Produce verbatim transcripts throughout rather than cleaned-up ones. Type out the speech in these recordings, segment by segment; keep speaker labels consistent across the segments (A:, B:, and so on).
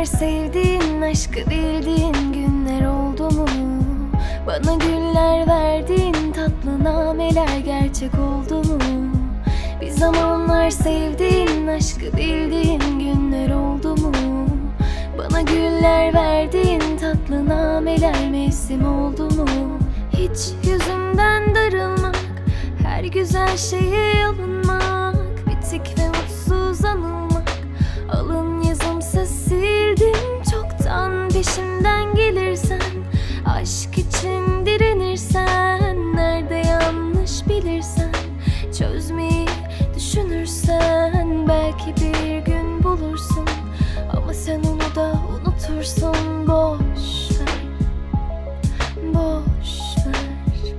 A: zamanlar sevdiğin, aşkı bildiğin günler oldu mu? Bana güller verdiğin tatlı nameler gerçek oldu mu? Bir zamanlar sevdiğin, aşkı bildiğin günler oldu mu? Bana güller verdiğin tatlı nameler mevsim oldu mu? Hiç yüzümden darılmak, her güzel şeye alınmak, bitik ve mutsuz anılmak, alın yazımsa sildim çoktan. Peşimden gelirsen, aşk için direnirsen, nerede yanlış bilirsen, çözmeyi düşünürsen, belki bir gün bulursun, ama sen onu da unutursun. Boş ver, boş ver.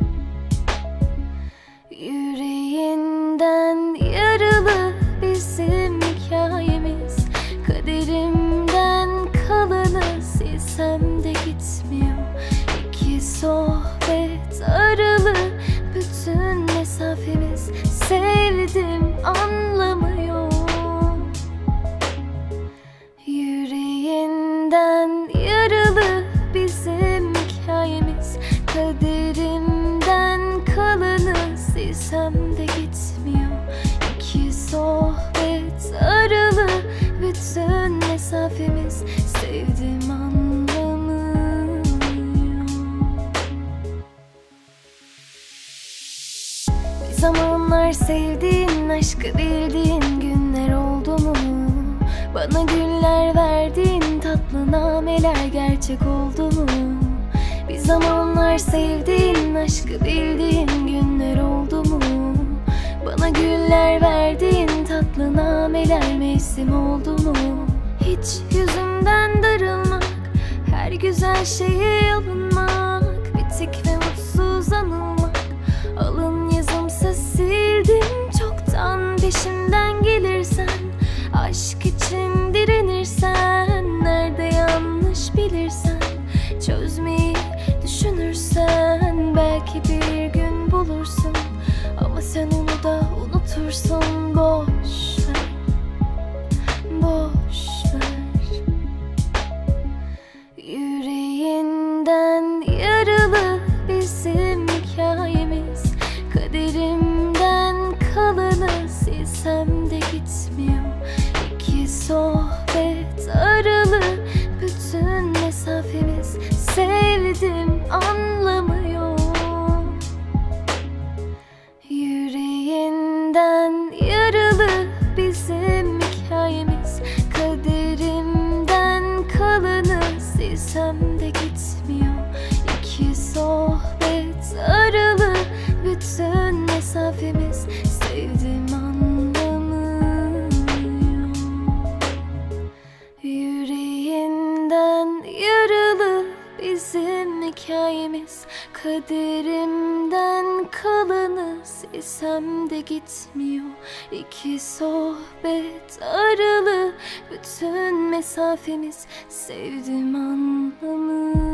A: Yüreğinden yaralı bizim hikayemiz, kaderimden kalanı silsem de gitmiyor. İki sohbet aralı bütün mesafemiz, sevdim anlamıyor. Yüreğinden yaralı bizim hikayemiz, kaderimden kalanı silsem de gitmiyor. İki sohbet aralı bütün mesafemiz, sevdim anlamıyor. Bir zamanlar sevdiğin, aşkı bildiğin günler oldu mu? Bana güller verdiğin tatlı nameler gerçek oldu mu? Bir zamanlar sevdiğin, aşkı bildiğin günler oldu mu? Bana güller verdiğin tatlı nameler mevsim oldu mu? Hiç yüzümden darılmak, her güzel şeye alınmak, bitik ve mutsuz anılmak, alın yazımsa sildim çoktan. Peşimden gelirsen, aşk için direnirsen, nerede yanlış bilirsen, çözmeyi düşünürsen, belki bir gün bulursun, ama sen onu da unutursun. Boş ver, boş ver. Yüreğinden yaralı bizim hikayemiz, kaderimden kalanı silsem de gitmiyor. İki sohbet aralı bütün mesafemiz, sevdim anlamıyor. Yüreğinden yaralı bizim hikayemiz, kaderimden kalanı silsem de gitmiyor. İki sohbet aralı bütün mesafemiz, sevdim anlamıyor. Yüreğinden yaralı bizim hikayemiz, kaderimden kalanı silsem de gitmiyor. İki sohbet aralı bütün mesafemiz, sevdim anlamı.